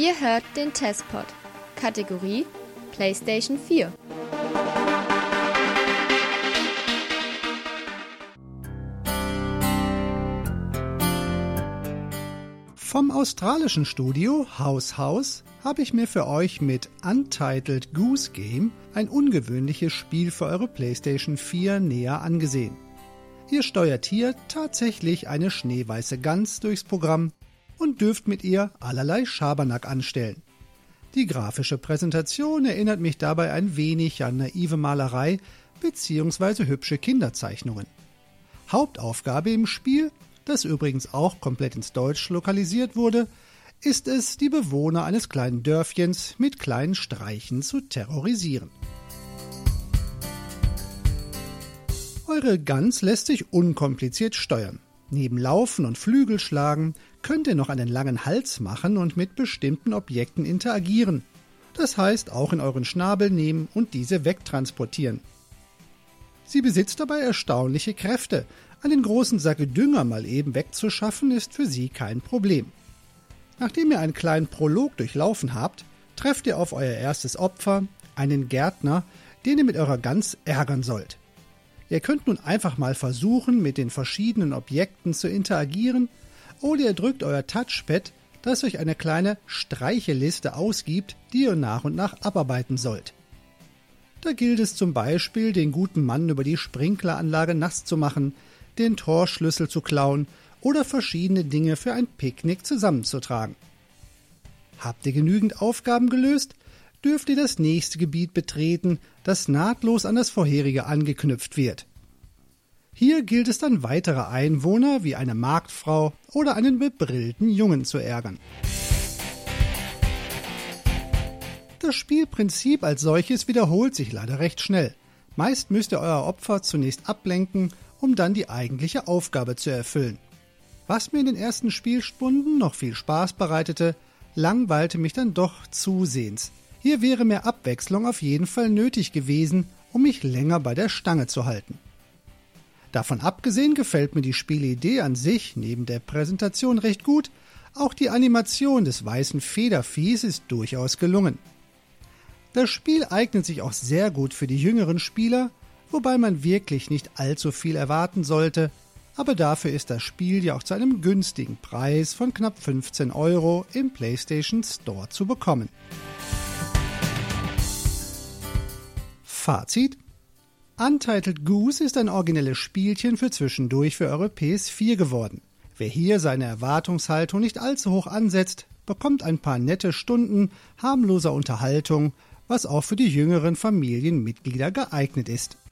Ihr hört den Testpod. Kategorie PlayStation 4. Vom australischen Studio House habe ich mir für euch mit Untitled Goose Game ein ungewöhnliches Spiel für eure PlayStation 4 näher angesehen. Ihr steuert hier tatsächlich eine schneeweiße Gans durchs Programm und dürft mit ihr allerlei Schabernack anstellen. Die grafische Präsentation erinnert mich dabei ein wenig an naive Malerei bzw. hübsche Kinderzeichnungen. Hauptaufgabe im Spiel, das übrigens auch komplett ins Deutsch lokalisiert wurde, ist es, die Bewohner eines kleinen Dörfchens mit kleinen Streichen zu terrorisieren. Eure Gans lässt sich unkompliziert steuern. Neben Laufen und Flügelschlagen könnt ihr noch einen langen Hals machen und mit bestimmten Objekten interagieren. Das heißt, auch in euren Schnabel nehmen und diese wegtransportieren. Sie besitzt dabei erstaunliche Kräfte. Einen großen Sack Dünger mal eben wegzuschaffen, ist für sie kein Problem. Nachdem ihr einen kleinen Prolog durchlaufen habt, trefft ihr auf euer erstes Opfer, einen Gärtner, den ihr mit eurer Gans ärgern sollt. Ihr könnt nun einfach mal versuchen, mit den verschiedenen Objekten zu interagieren, oder ihr drückt euer Touchpad, das euch eine kleine Streicheliste ausgibt, die ihr nach und nach abarbeiten sollt. Da gilt es zum Beispiel, den guten Mann über die Sprinkleranlage nass zu machen, den Torschlüssel zu klauen oder verschiedene Dinge für ein Picknick zusammenzutragen. Habt ihr genügend Aufgaben gelöst, dürft ihr das nächste Gebiet betreten, das nahtlos an das vorherige angeknüpft wird. Hier gilt es dann, weitere Einwohner wie eine Marktfrau oder einen bebrillten Jungen zu ärgern. Das Spielprinzip als solches wiederholt sich leider recht schnell. Meist müsst ihr euer Opfer zunächst ablenken, um dann die eigentliche Aufgabe zu erfüllen. Was mir in den ersten Spielstunden noch viel Spaß bereitete, langweilte mich dann doch zusehends. Hier wäre mehr Abwechslung auf jeden Fall nötig gewesen, um mich länger bei der Stange zu halten. Davon abgesehen gefällt mir die Spielidee an sich neben der Präsentation recht gut, auch die Animation des weißen Federviehs ist durchaus gelungen. Das Spiel eignet sich auch sehr gut für die jüngeren Spieler, wobei man wirklich nicht allzu viel erwarten sollte, aber dafür ist das Spiel ja auch zu einem günstigen Preis von knapp 15 € im PlayStation Store zu bekommen. Fazit: Untitled Goose ist ein originelles Spielchen für zwischendurch für eure PS4 geworden. Wer hier seine Erwartungshaltung nicht allzu hoch ansetzt, bekommt ein paar nette Stunden harmloser Unterhaltung, was auch für die jüngeren Familienmitglieder geeignet ist.